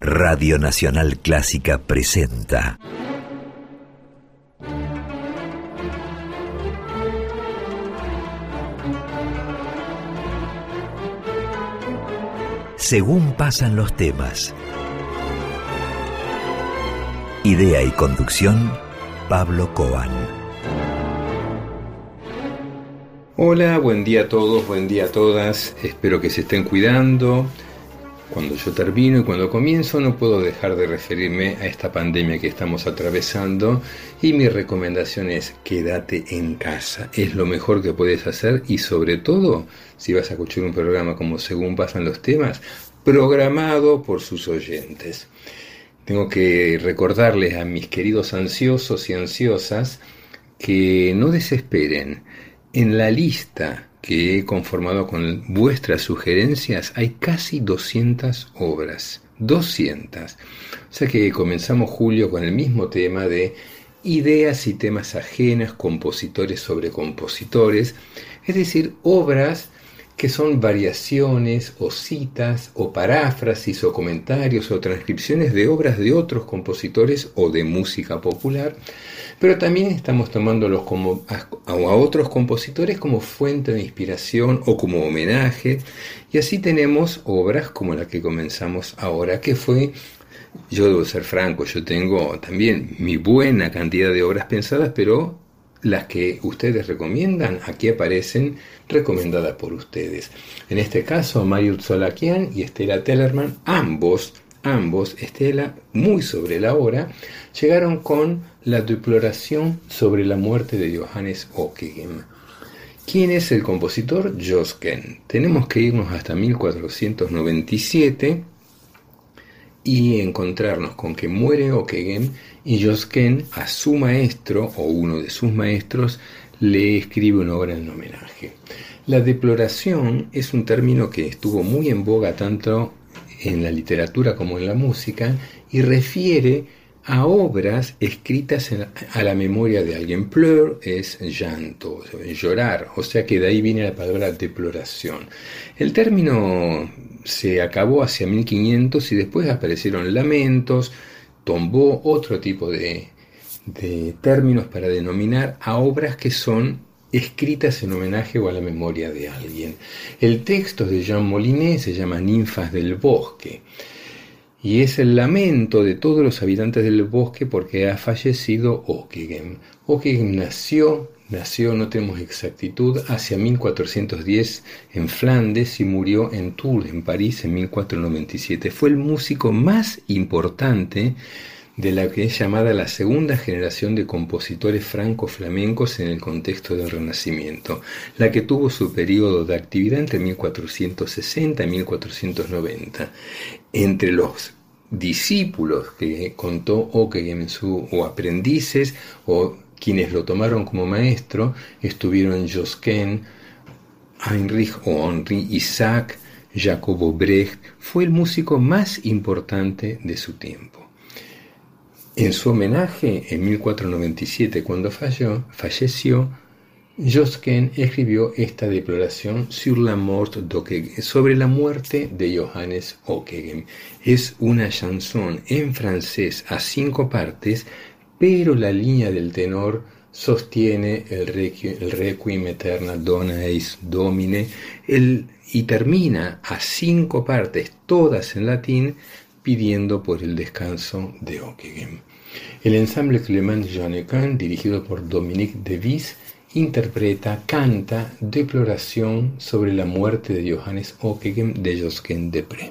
Radio Nacional Clásica presenta Según pasan los temas. Idea y conducción, Pablo Coan. Hola, buen día a todos, buen día a todas. Espero que se estén cuidando. Cuando yo termino y cuando comienzo no puedo dejar de referirme a esta pandemia que estamos atravesando y mi recomendación es quédate en casa. Es lo mejor que puedes hacer y sobre todo si vas a escuchar un programa como Según pasan los temas, programado por sus oyentes. Tengo que recordarles a mis queridos ansiosos y ansiosas que no desesperen. En la lista que he conformado con vuestras sugerencias hay casi 200 obras. 200. O sea que comenzamos julio con el mismo tema de ideas y temas ajenas, compositores sobre compositores, es decir, obras que son variaciones o citas o paráfrasis o comentarios o transcripciones de obras de otros compositores o de música popular, pero también estamos tomándolos como a otros compositores como fuente de inspiración o como homenaje, y así tenemos obras como la que comenzamos ahora, que fue, yo debo ser franco, yo tengo también mi buena cantidad de obras pensadas, pero las que ustedes recomiendan, aquí aparecen recomendadas por ustedes. En este caso, Marius Tzolakian y Estela Tellerman, ambos, Estela, muy sobre la hora, llegaron con la deploración sobre la muerte de Johannes Ockeghem. ¿Quién es el compositor? Josquin. Tenemos que irnos hasta 1497 y encontrarnos con que muere Ockeghem y Josquin a su maestro o uno de sus maestros le escribe una obra en homenaje. La deploración es un término que estuvo muy en boga tanto en la literatura como en la música y refiere a obras escritas a la memoria de alguien. Pleur es llanto, llorar, o sea que de ahí viene la palabra deploración. El término se acabó hacia 1500 y después aparecieron lamentos, tomó otro tipo de términos para denominar a obras que son escritas en homenaje o a la memoria de alguien. El texto de Jean Molinet se llama Ninfas del Bosque y es el lamento de todos los habitantes del bosque porque ha fallecido Ockeghem. Ockeghem nació, no tenemos exactitud, hacia 1410 en Flandes y murió en Tours, en París, en 1497. Fue el músico más importante de la que es llamada la segunda generación de compositores franco-flamencos en el contexto del Renacimiento, la que tuvo su periodo de actividad entre 1460 y 1490. Entre los discípulos que contó Ockeghem o aprendices o quienes lo tomaron como maestro estuvieron Josquin, Heinrich o Henri Isaac, Jacobo Brecht. Fue el músico más importante de su tiempo. En su homenaje, en 1497, cuando falleció, Josquin escribió esta deploración sur la mort d'Ockeghem, sobre la muerte de Johannes Ockeghem. Es una chanson en francés a 5 partes, pero la línea del tenor sostiene el Requiem Aeterna Dona Eis Domine y termina a 5 partes, todas en latín, pidiendo por el descanso de Ockeghem. El ensamble Clement Jeannequin, dirigido por Dominique Devis, canta Deploración sobre la muerte de Johannes Ockeghem de Josquin des Prez.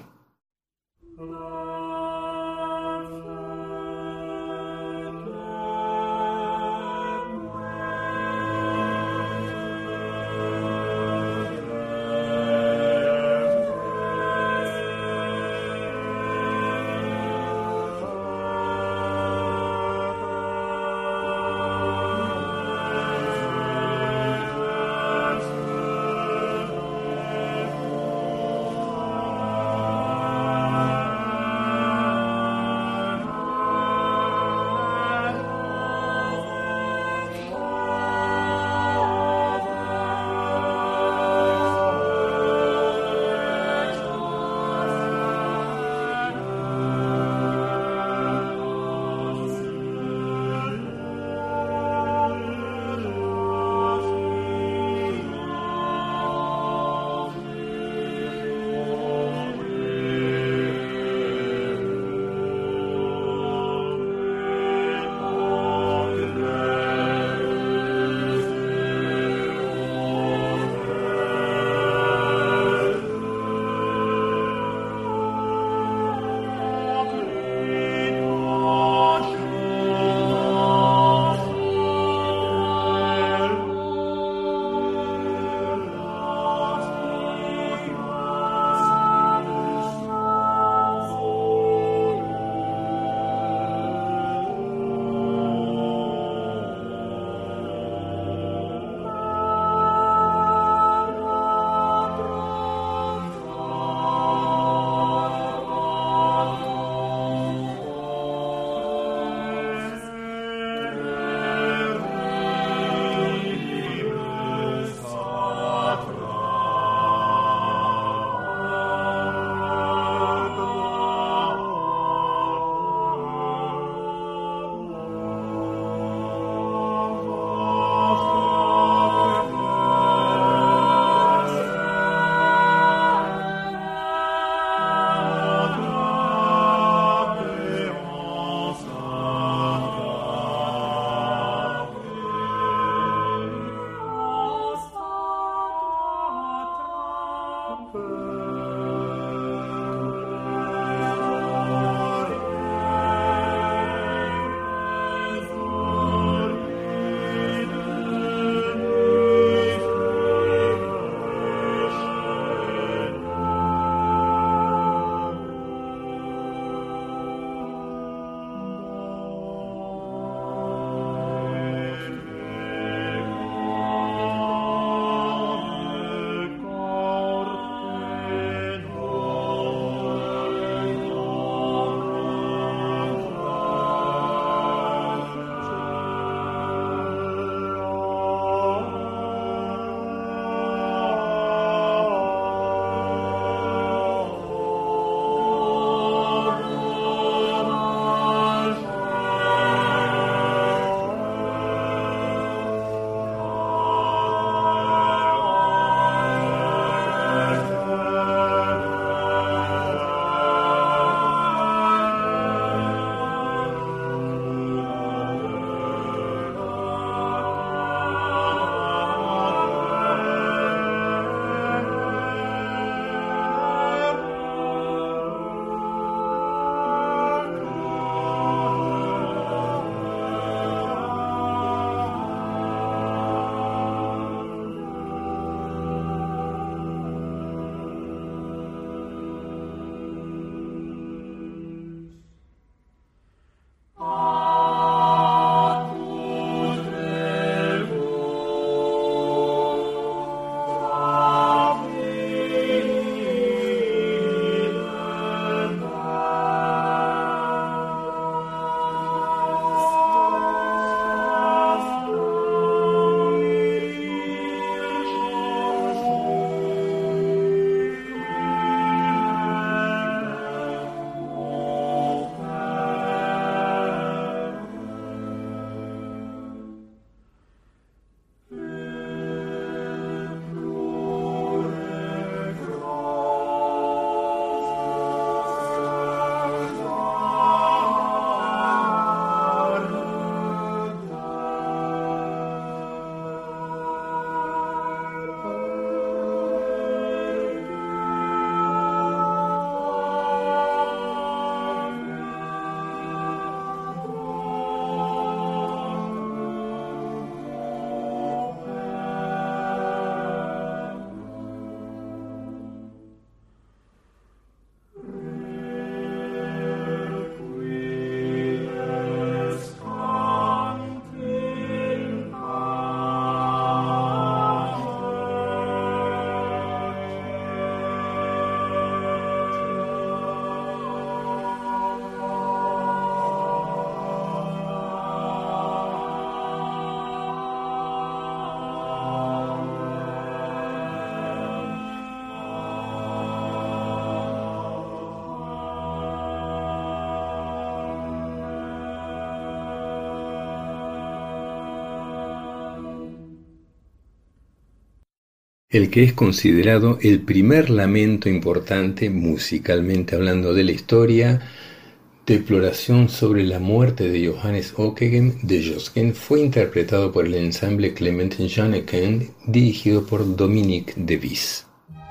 el que es considerado el primer lamento importante musicalmente hablando de la historia. Deploración sobre la muerte de Johannes Ockeghem de Josquin fue interpretado por el ensamble Clement Janneken, dirigido por Dominique de Vis.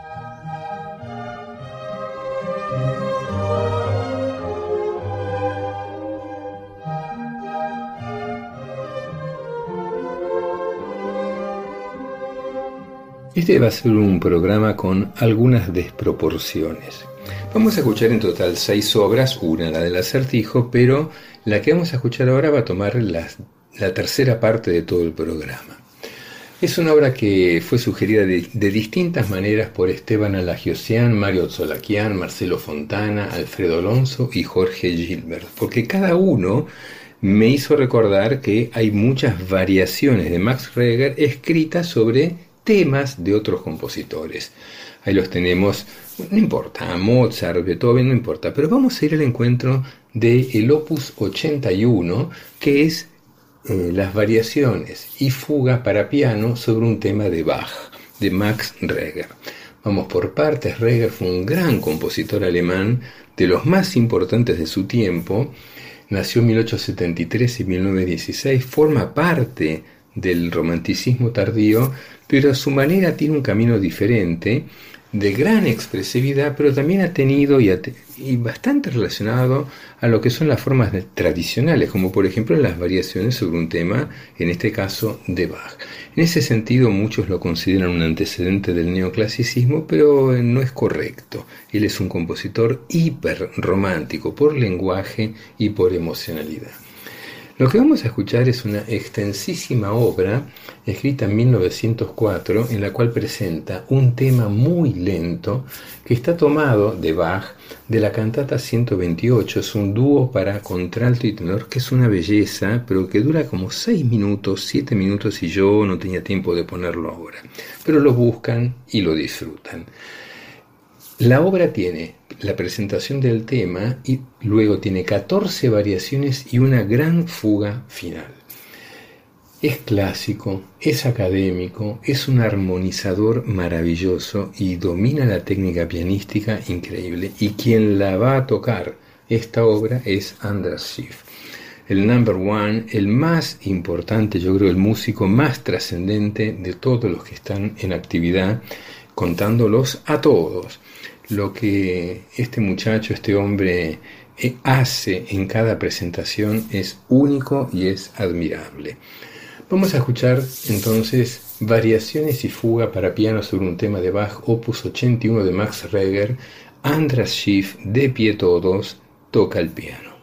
Este va a ser un programa con algunas desproporciones. Vamos a escuchar en total 6 obras, una la del Acertijo, pero la que vamos a escuchar ahora va a tomar la tercera parte de todo el programa. Es una obra que fue sugerida de distintas maneras por Esteban Alagiosian, Mario Tzolakian, Marcelo Fontana, Alfredo Alonso y Jorge Gilbert, porque cada uno me hizo recordar que hay muchas variaciones de Max Reger escritas sobre temas de otros compositores. Ahí los tenemos, no importa, Mozart, Beethoven, no importa, pero vamos a ir al encuentro del Opus 81, que es las variaciones y fuga para piano sobre un tema de Bach, de Max Reger. Vamos por partes. Reger fue un gran compositor alemán, de los más importantes de su tiempo. Nació en 1873 y 1916, forma parte del romanticismo tardío, pero a su manera tiene un camino diferente, de gran expresividad, pero también ha tenido y bastante relacionado a lo que son las formas tradicionales, como por ejemplo las variaciones sobre un tema, en este caso de Bach. En ese sentido, muchos lo consideran un antecedente del neoclasicismo, pero no es correcto. Él es un compositor hiperromántico por lenguaje y por emocionalidad. Lo que vamos a escuchar es una extensísima obra escrita en 1904 en la cual presenta un tema muy lento que está tomado de Bach de la cantata 128. Es un dúo para contralto y tenor que es una belleza, pero que dura como 6 minutos, 7 minutos y yo no tenía tiempo de ponerlo ahora. Pero lo buscan y lo disfrutan. La obra tiene la presentación del tema y luego tiene 14 variaciones y una gran fuga final. Es clásico, es académico, es un armonizador maravilloso y domina la técnica pianística increíble. Y quien la va a tocar esta obra es Andras Schiff, el number one, el más importante, yo creo, el músico más trascendente de todos los que están en actividad, contándolos a todos. Lo que este muchacho, este hombre hace en cada presentación es único y es admirable. Vamos a escuchar entonces variaciones y fuga para piano sobre un tema de Bach, opus 81 de Max Reger. Andras Schiff, de pie todos, toca el piano.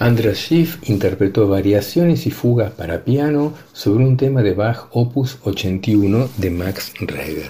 Andras Schiff interpretó variaciones y fugas para piano sobre un tema de Bach Opus 81 de Max Reger.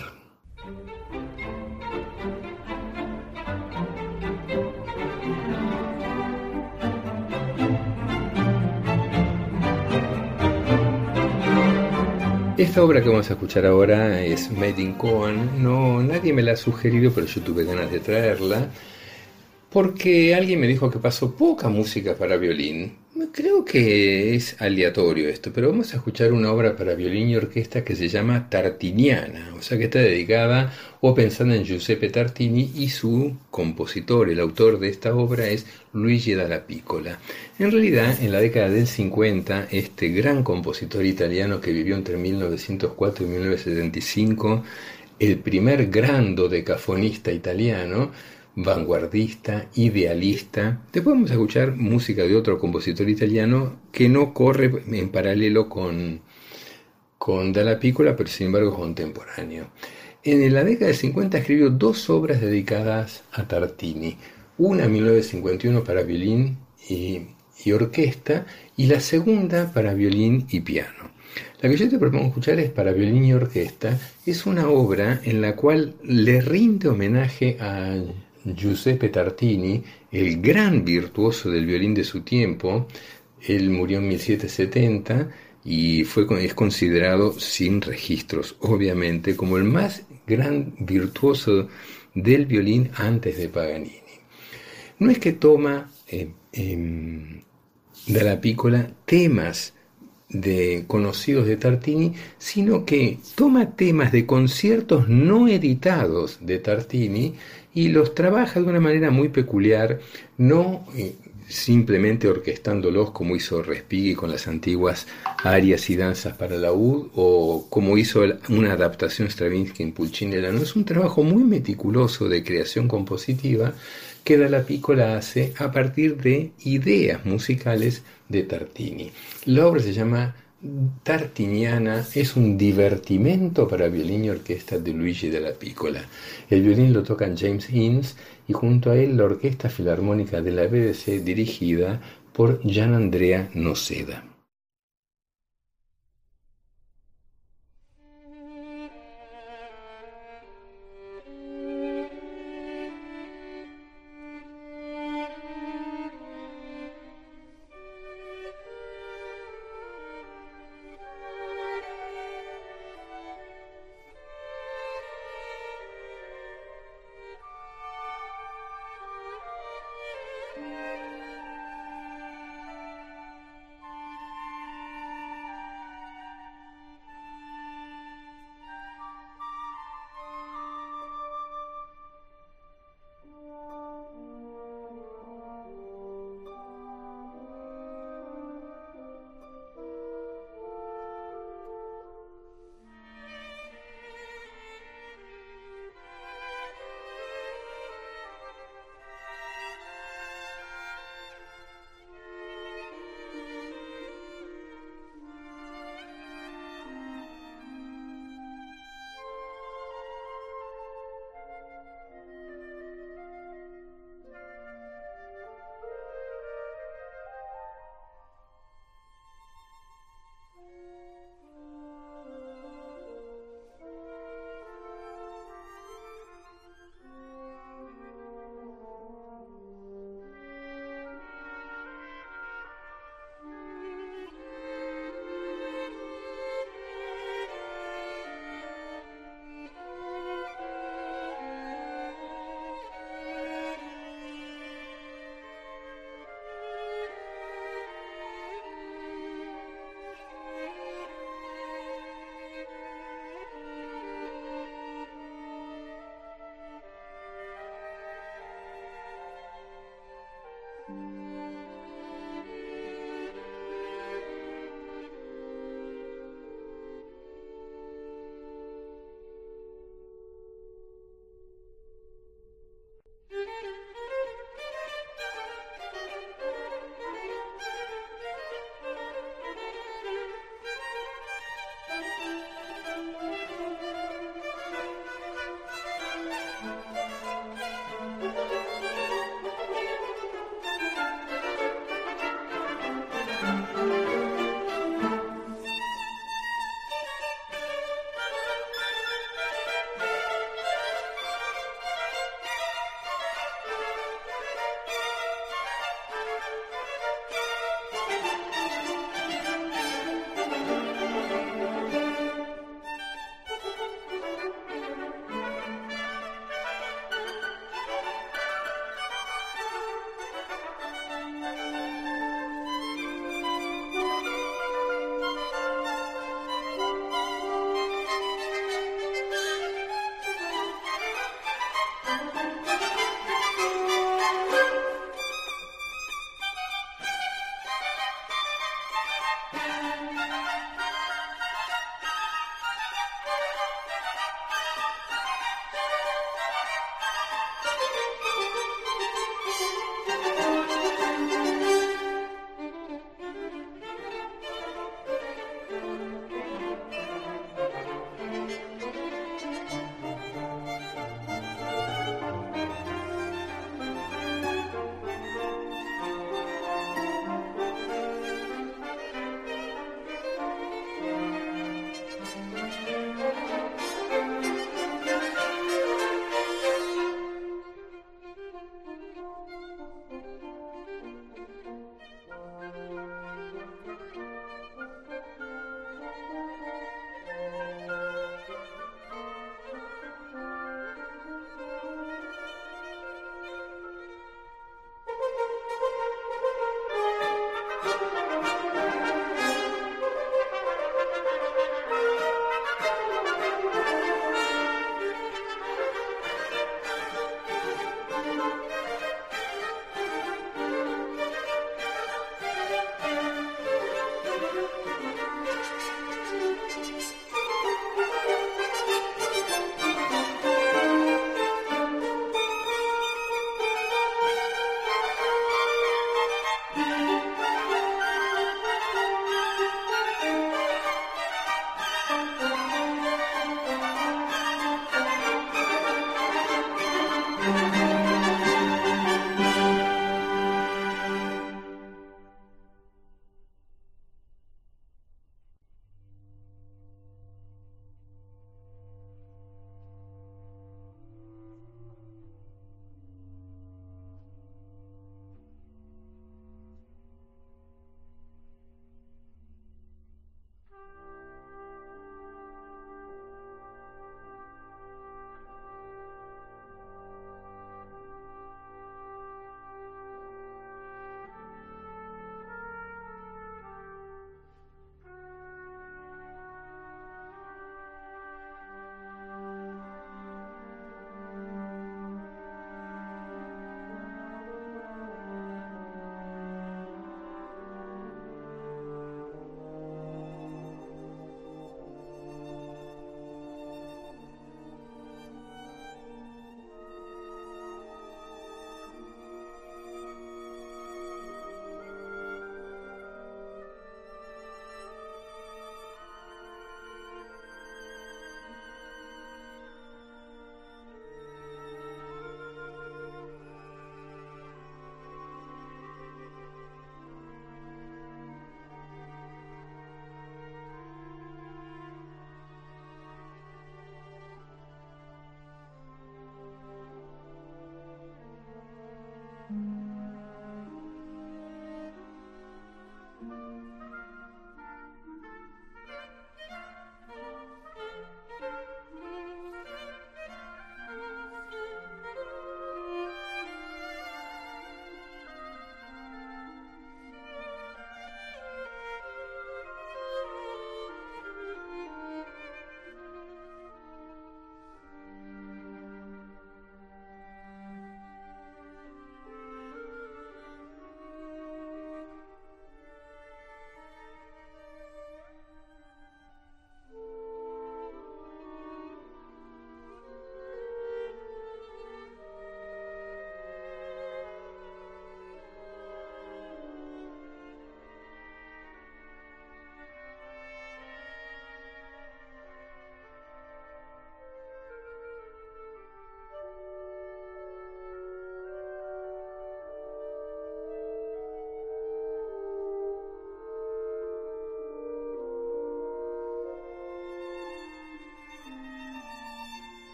Esta obra que vamos a escuchar ahora es Made in Koan. No, nadie me la ha sugerido, pero yo tuve ganas de traerla. Porque alguien me dijo que pasó poca música para violín. Creo que es aleatorio esto, pero vamos a escuchar una obra para violín y orquesta que se llama Tartiniana, o sea que está dedicada o pensando en Giuseppe Tartini y su compositor, el autor de esta obra es Luigi Dallapiccola. En realidad, en la década del 50, este gran compositor italiano que vivió entre 1904 y 1975, el primer gran dodecafonista italiano, vanguardista, idealista. Después vamos a escuchar música de otro compositor italiano que no corre en paralelo con Dallapiccola, pero sin embargo es contemporáneo. En la década de 50 escribió dos obras dedicadas a Tartini. Una en 1951 para violín y orquesta y la segunda para violín y piano. La que yo te propongo escuchar es para violín y orquesta. Es una obra en la cual le rinde homenaje a Giuseppe Tartini, el gran virtuoso del violín de su tiempo. Él murió en 1770 y es considerado, sin registros, obviamente, como el más gran virtuoso del violín antes de Paganini. No es que toma Dallapiccola temas conocidos de Tartini, sino que toma temas de conciertos no editados de Tartini y los trabaja de una manera muy peculiar, no simplemente orquestándolos como hizo Respighi con las antiguas arias y danzas para laúd o como hizo una adaptación Stravinsky en Pulcinella. No, es un trabajo muy meticuloso de creación compositiva que Dallapiccola hace a partir de ideas musicales de Tartini. La obra se llama Tartiniana, es un divertimento para violín y orquesta de Luigi Dallapiccola. El violín lo tocan James Innes y junto a él la Orquesta Filarmónica de la BBC dirigida por Gianandrea Noceda.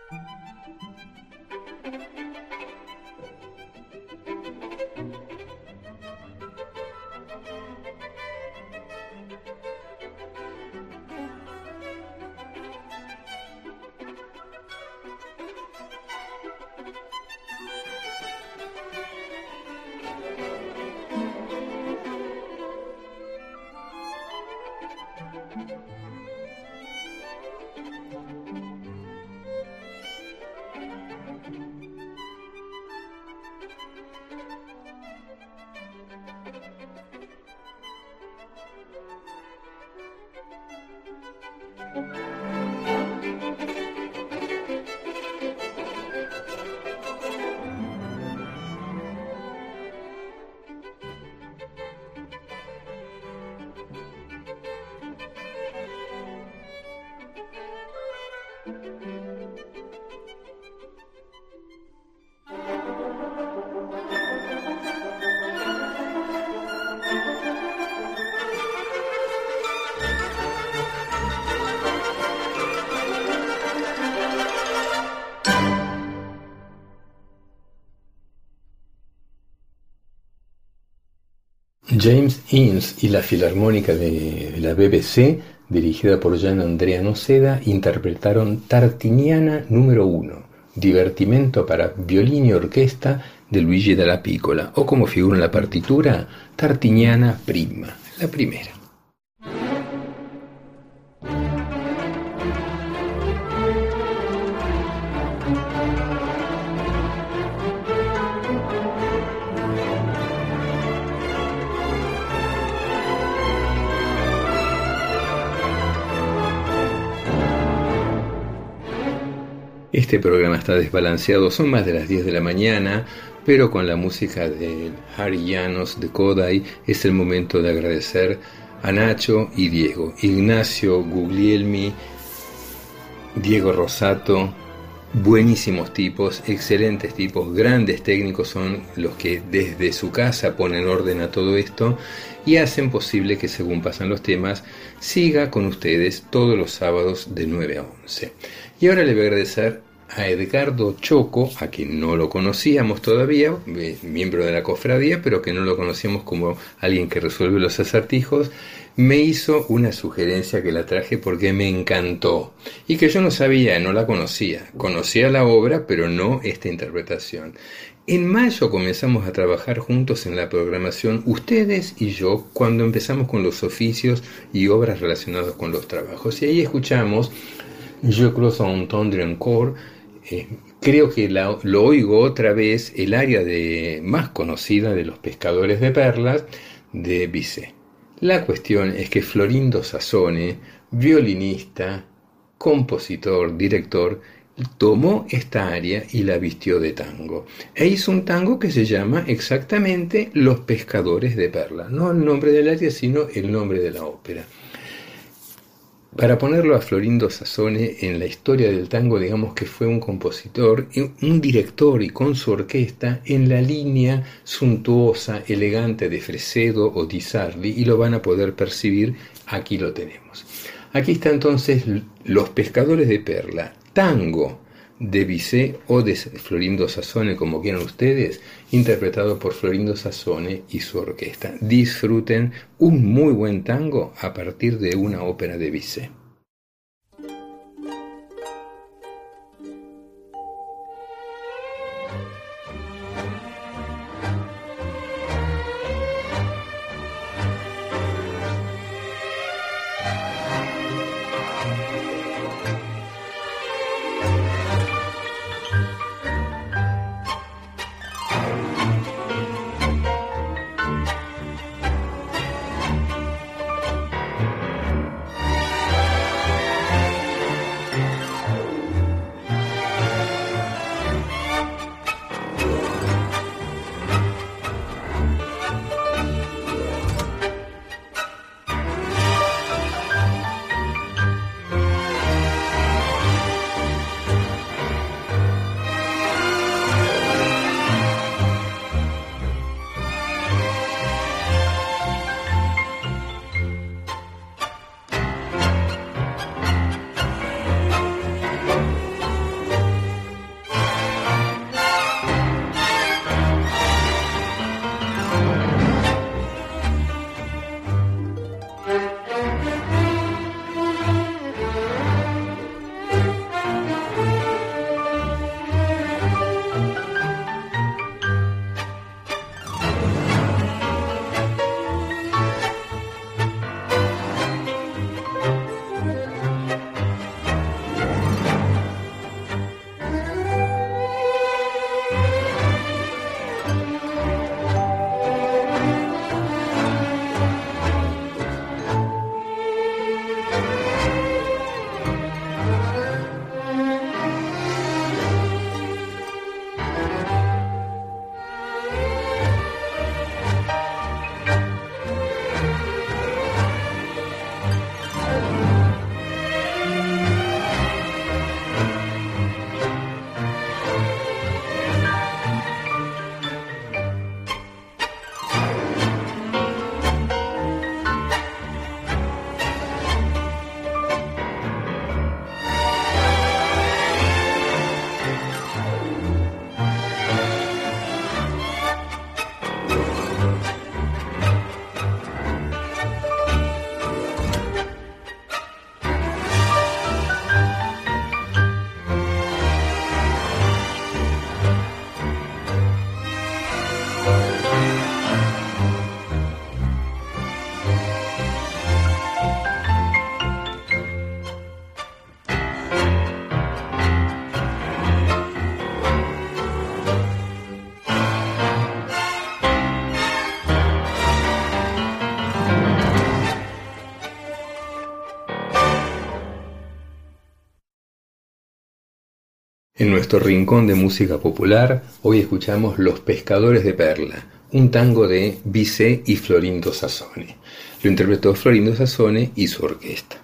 James Innes y la Filarmónica de la BBC, dirigida por Gian Andrea Noceda, interpretaron Tartiniana número 1, divertimento para violín y orquesta de Luigi Dalla Piccola, o como figura en la partitura, Tartiniana prima, la primera. Este programa está desbalanceado, son más de las 10 de la mañana, pero con la música de Harry Llanos de Kodai es el momento de agradecer a Nacho y Diego, Ignacio Guglielmi, Diego Rosato, buenísimos tipos, excelentes tipos, grandes técnicos son los que desde su casa ponen orden a todo esto y hacen posible que, según pasan los temas, siga con ustedes todos los sábados de 9 a 11. Y ahora le voy a agradecer a Edgardo Choco, a quien no lo conocíamos todavía, miembro de la cofradía, pero que no lo conocíamos como alguien que resuelve los acertijos. Me hizo una sugerencia que la traje porque me encantó y que yo no sabía, no la conocía. Conocía la obra, pero no esta interpretación. En mayo comenzamos a trabajar juntos en la programación, ustedes y yo, cuando empezamos con los oficios y obras relacionadas con los trabajos. Y ahí escuchamos Je crois entendre encore. Creo que lo oigo otra vez, el área más conocida de los pescadores de perlas de Bizet. La cuestión es que Florindo Sassone, violinista, compositor, director, tomó esta área y la vistió de tango. E hizo un tango que se llama exactamente Los pescadores de perlas. No el nombre del área, sino el nombre de la ópera. Para ponerlo a Florindo Sassone en la historia del tango, digamos que fue un compositor, un director y con su orquesta en la línea suntuosa, elegante de Fresedo o Di Sarli, y lo van a poder percibir, aquí lo tenemos. Aquí está entonces Los pescadores de perla, tango de Bizet o de Florindo Sassone, como quieran ustedes, interpretado por Florindo Sassone y su orquesta. Disfruten un muy buen tango a partir de una ópera de Bizet. En nuestro rincón de música popular, hoy escuchamos Los Pescadores de Perla, un tango de Bizet y Florindo Sassone. Lo interpretó Florindo Sassone y su orquesta.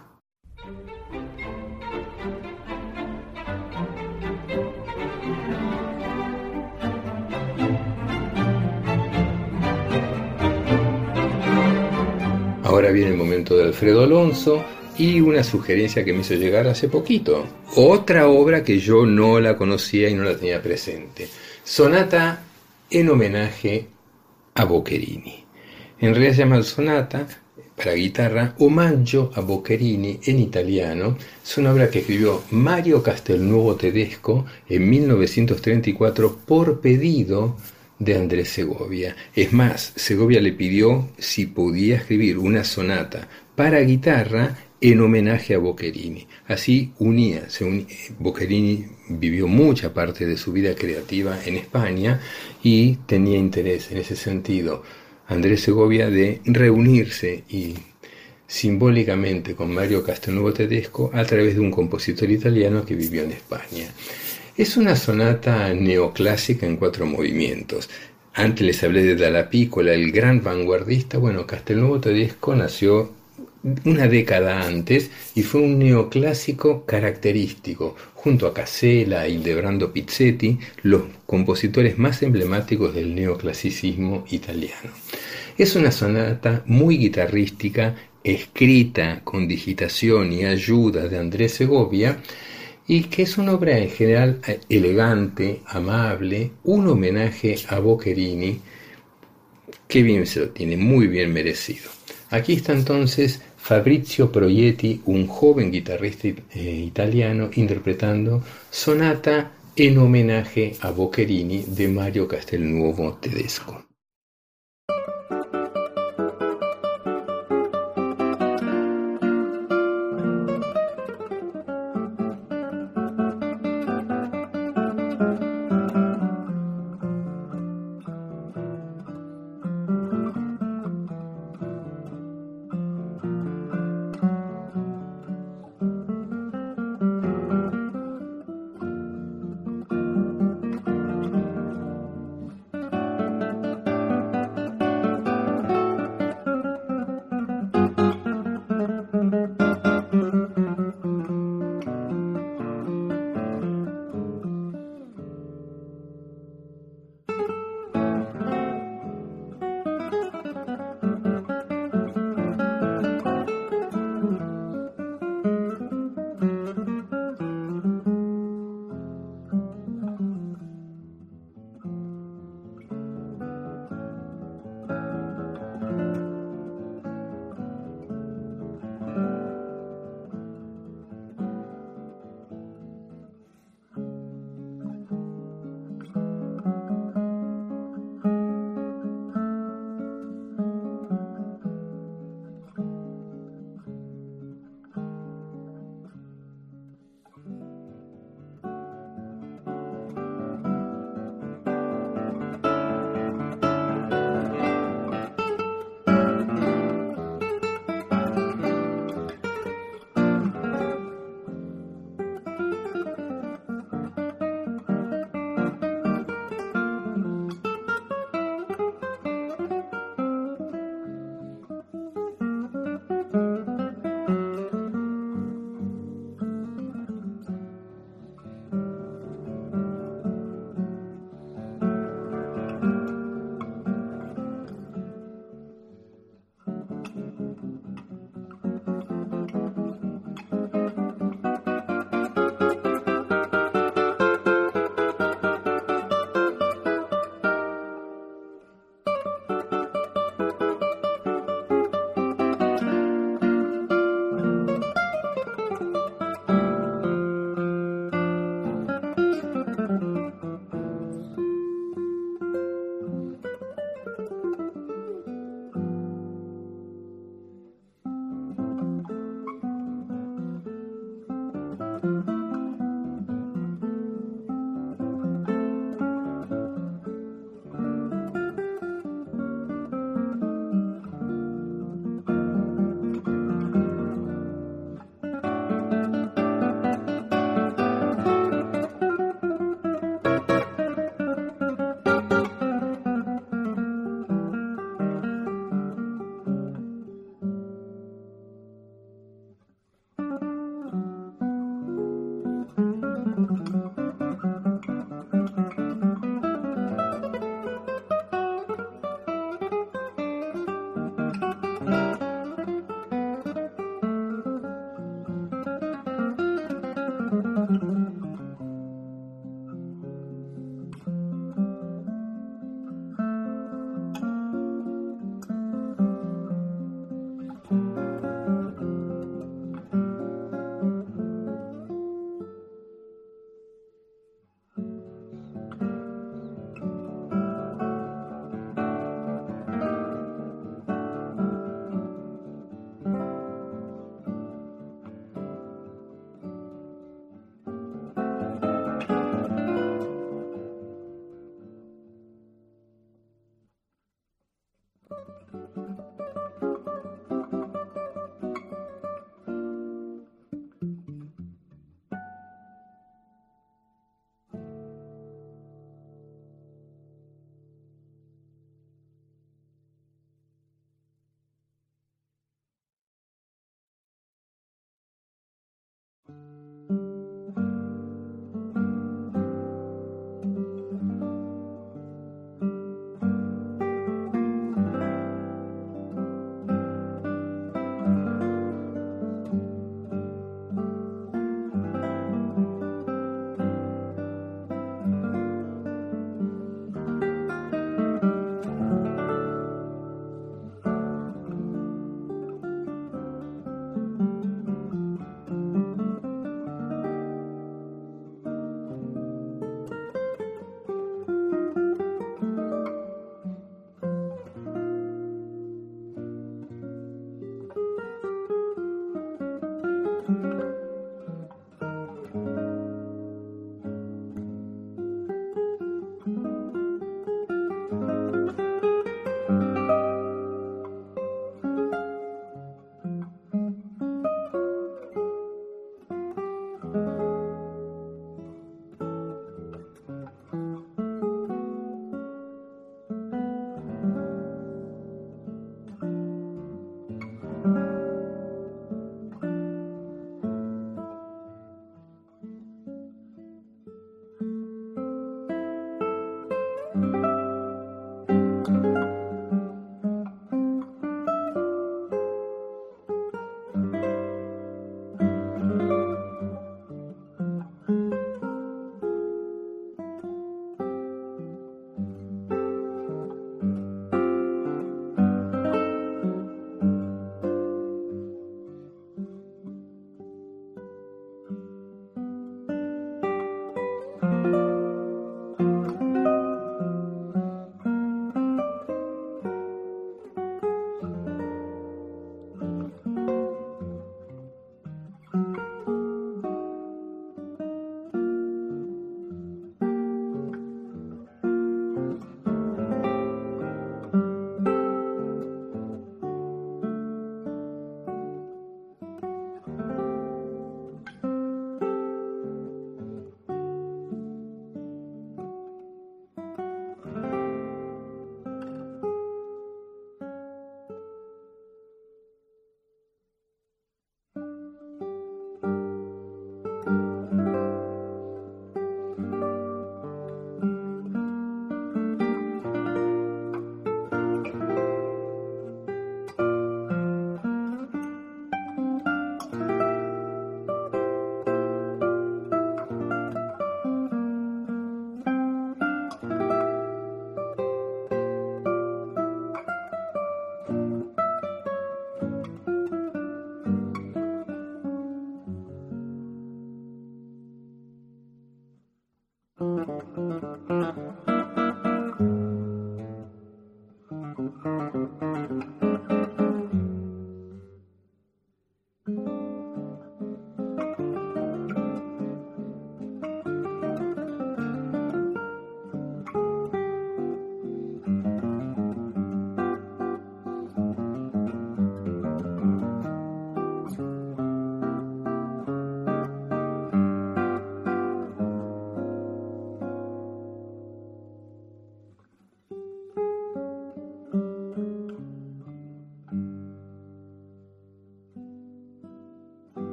Ahora viene el momento de Alfredo Alonso y una sugerencia que me hizo llegar hace poquito. Otra obra que yo no la conocía y no la tenía presente. Sonata en homenaje a Boccherini. En realidad se llama sonata para guitarra Omaggio a Boccherini en italiano. Es una obra que escribió Mario Castelnuovo Tedesco en 1934 por pedido de Andrés Segovia. Es más, Segovia le pidió si podía escribir una sonata para guitarra en homenaje a Boccherini. Así Boccherini vivió mucha parte de su vida creativa en España y tenía interés en ese sentido, Andrés Segovia, de reunirse y simbólicamente con Mario Castelnuovo Tedesco a través de un compositor italiano que vivió en España. Es una sonata neoclásica en 4 movimientos. Antes les hablé de Dalla Piccola, el gran vanguardista. Bueno, Castelnuovo Tedesco nació una década antes y fue un neoclásico característico, junto a Casella y Hildebrando Pizzetti, los compositores más emblemáticos del neoclasicismo italiano. Es una sonata muy guitarrística, escrita con digitación y ayuda de Andrés Segovia, y que es una obra en general elegante, amable, un homenaje a Boccherini, que bien se lo tiene, muy bien merecido. Aquí está entonces Fabrizio Proietti, un joven guitarrista italiano, interpretando Sonata en homenaje a Boccherini de Mario Castelnuovo Tedesco.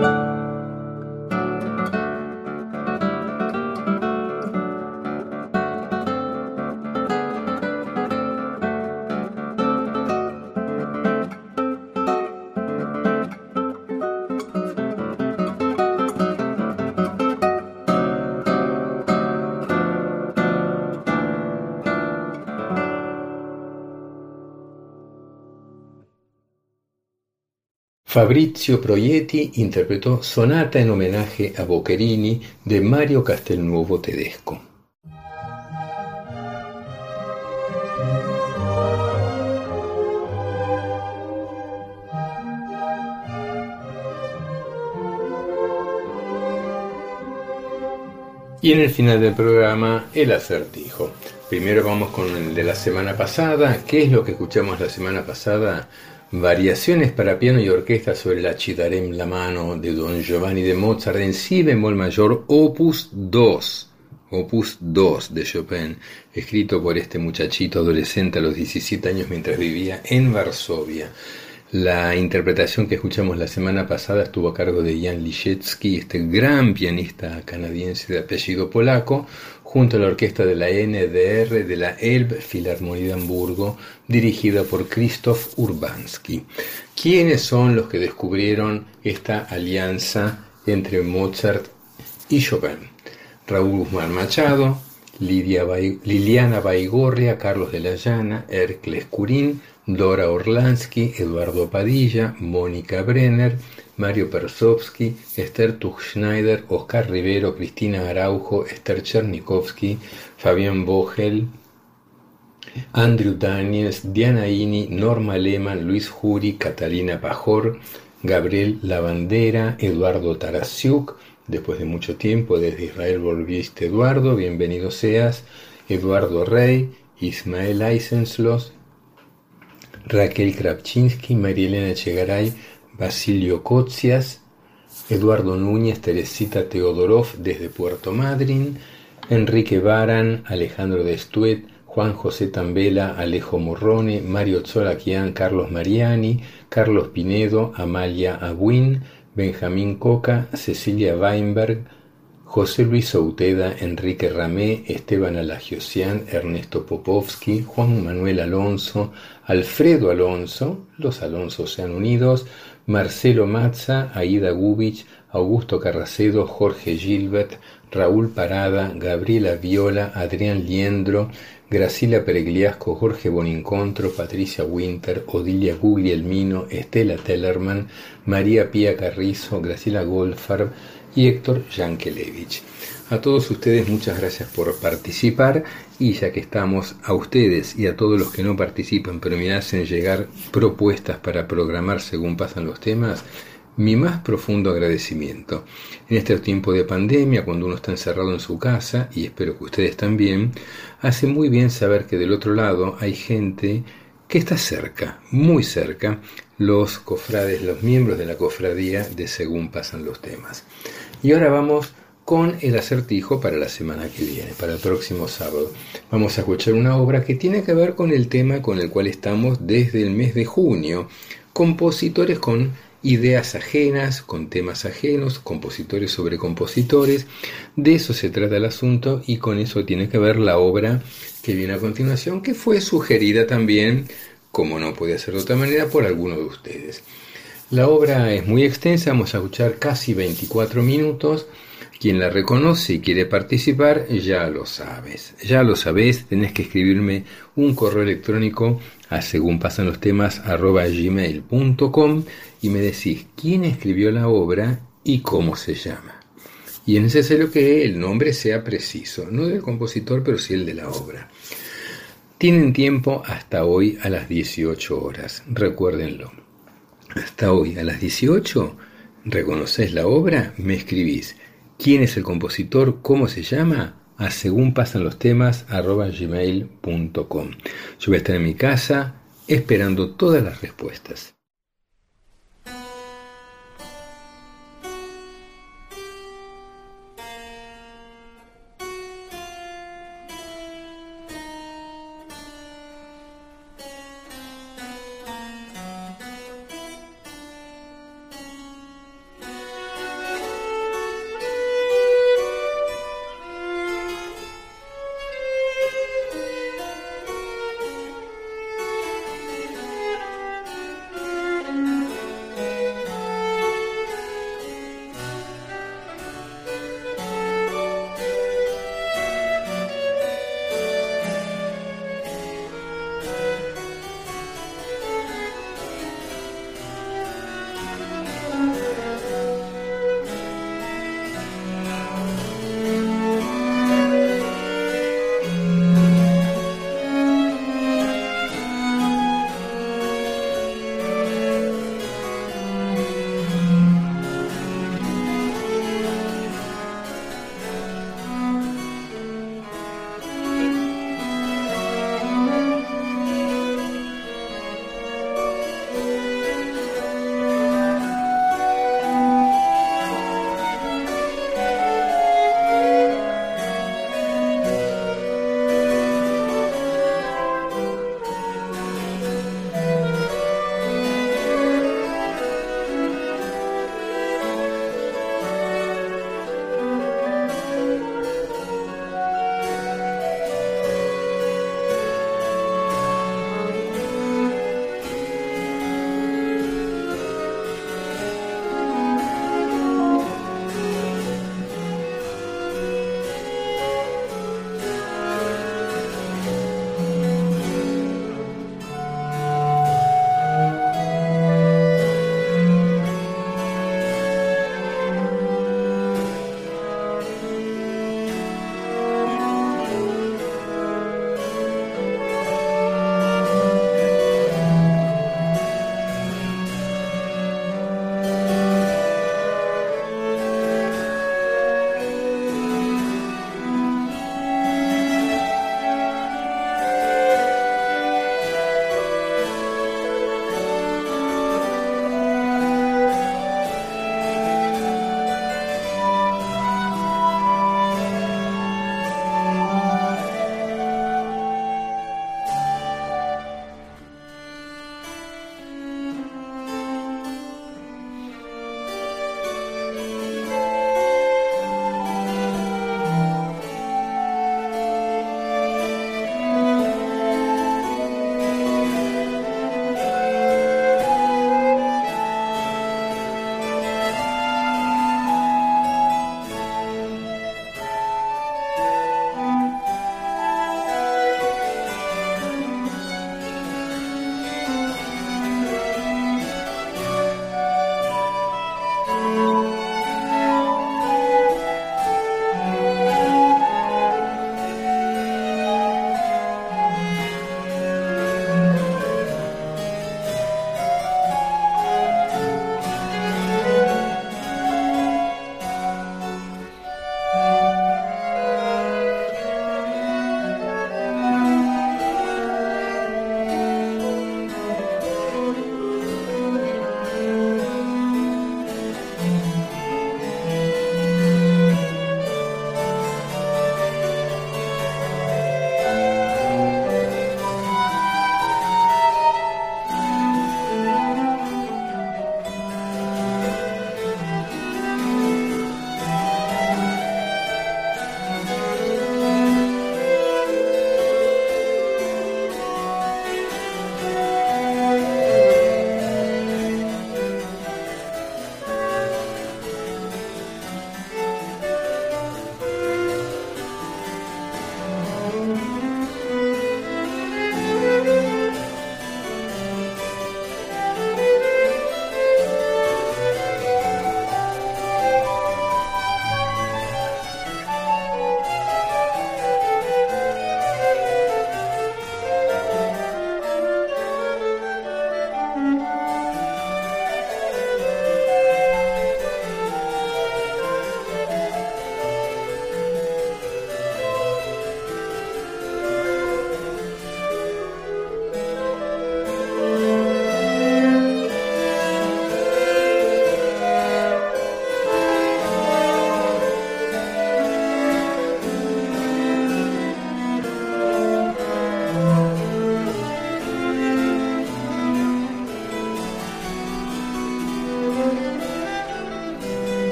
Fabrizio Proietti interpretó Sonata en homenaje a Boccherini de Mario Castelnuovo Tedesco. Y en el final del programa, el acertijo. Primero vamos con el de la semana pasada. ¿Qué es lo que escuchamos la semana pasada? Variaciones para piano y orquesta sobre la Ci darem la mano de Don Giovanni de Mozart en si bemol mayor, opus 2. Opus 2 de Chopin, escrito por este muchachito adolescente a los 17 años mientras vivía en Varsovia. La interpretación que escuchamos la semana pasada estuvo a cargo de Jan Liszewski, este gran pianista canadiense de apellido polaco, junto a la orquesta de la NDR de la Elbphilharmonie de Hamburgo, dirigida por Krzysztof Urbanski. ¿Quiénes son los que descubrieron esta alianza entre Mozart y Chopin? Raúl Guzmán Machado, Liliana Baigorria, Carlos de la Llana, Hercles Curín, Dora Orlansky, Eduardo Padilla, Mónica Brenner, Mario Persovsky, Esther Tuchschneider, Oscar Rivero, Cristina Araujo, Esther Chernikovsky, Fabián Vogel, Andrew Daniels, Diana Ini, Norma Lehmann, Luis Jury, Catalina Pajor, Gabriel Lavandera, Eduardo Tarasiuk. Después de mucho tiempo, desde Israel volviste, Eduardo, bienvenido seas. Eduardo Rey, Ismael Eisenslos, Raquel Kravchinsky, Marielena Echegaray, Basilio Cotsias, Eduardo Núñez, Teresita Teodorov desde Puerto Madryn, Enrique Baran, Alejandro Destuet, Juan José Tambela, Alejo Morrone, Mario Tzolakian, Carlos Mariani, Carlos Pinedo, Amalia Agüín, Benjamín Coca, Cecilia Weinberg, José Luis Souteda, Enrique Ramé, Esteban Alagiosian, Ernesto Popovsky, Juan Manuel Alonso, Alfredo Alonso, los Alonsos sean unidos, Marcelo Mazza, Aida Gubich, Augusto Carracedo, Jorge Gilbert, Raúl Parada, Gabriela Viola, Adrián Liendro, Graciela Peregliasco, Jorge Bonincontro, Patricia Winter, Odilia Guglielmino, Estela Tellerman, María Pía Carrizo, Graciela Goldfarb y Héctor Yankelevich. A todos ustedes muchas gracias por participar, y ya que estamos, a ustedes y a todos los que no participan pero me hacen llegar propuestas para programar según pasan los temas, mi más profundo agradecimiento. En este tiempo de pandemia, cuando uno está encerrado en su casa, y espero que ustedes también, hace muy bien saber que del otro lado hay gente que está cerca, muy cerca, los cofrades, los miembros de la cofradía de Según Pasan los Temas. Y ahora vamos con el acertijo para la semana que viene, para el próximo sábado. Vamos a escuchar una obra que tiene que ver con el tema con el cual estamos desde el mes de junio. Compositores con ideas ajenas, con temas ajenos, compositores sobre compositores. De eso se trata el asunto, y con eso tiene que ver la obra que viene a continuación, que fue sugerida también, como no podía ser de otra manera, por alguno de ustedes. La obra es muy extensa, vamos a escuchar casi 24 minutos. Quien la reconoce y quiere participar, ya lo sabes. Ya lo sabés, tenés que escribirme un correo electrónico a segunpasanlostemas@gmail.com y me decís quién escribió la obra y cómo se llama. Y es necesario que el nombre sea preciso, no del compositor, pero sí el de la obra. Tienen tiempo hasta hoy a las 18 horas, recuérdenlo. Hasta hoy a las 18, ¿reconocés la obra? Me escribís quién es el compositor, cómo se llama, a segunpasanlostemas@gmail.com. Yo voy a estar en mi casa esperando todas las respuestas.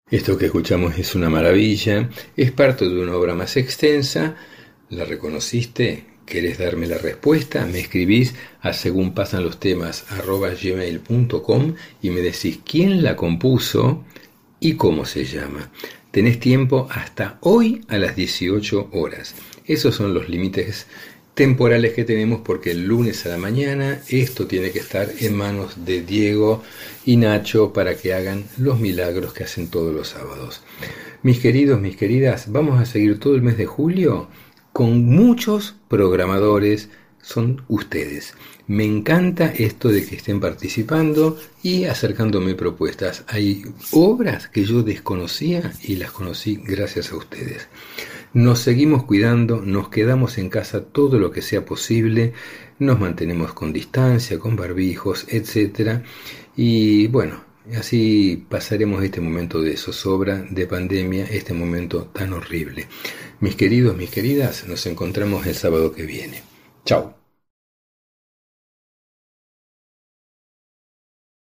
Esto que escuchamos es una maravilla, es parte de una obra más extensa. ¿La reconociste? ¿Querés darme la respuesta? Me escribís a segunpasanlostemas@gmail.com y me decís quién la compuso y cómo se llama. Tenés tiempo hasta hoy a las 18 horas. Esos son los límites temporales que tenemos, porque el lunes a la mañana esto tiene que estar en manos de Diego y Nacho para que hagan los milagros que hacen todos los sábados. Mis queridos, mis queridas, vamos a seguir todo el mes de julio con muchos programadores, son ustedes. Me encanta esto de que estén participando y acercándome propuestas. Hay obras que yo desconocía y las conocí gracias a ustedes. Nos seguimos cuidando, nos quedamos en casa todo lo que sea posible, nos mantenemos con distancia, con barbijos, etc. Y bueno, así pasaremos este momento de zozobra, de pandemia, este momento tan horrible. Mis queridos, mis queridas, nos encontramos el sábado que viene. Chao.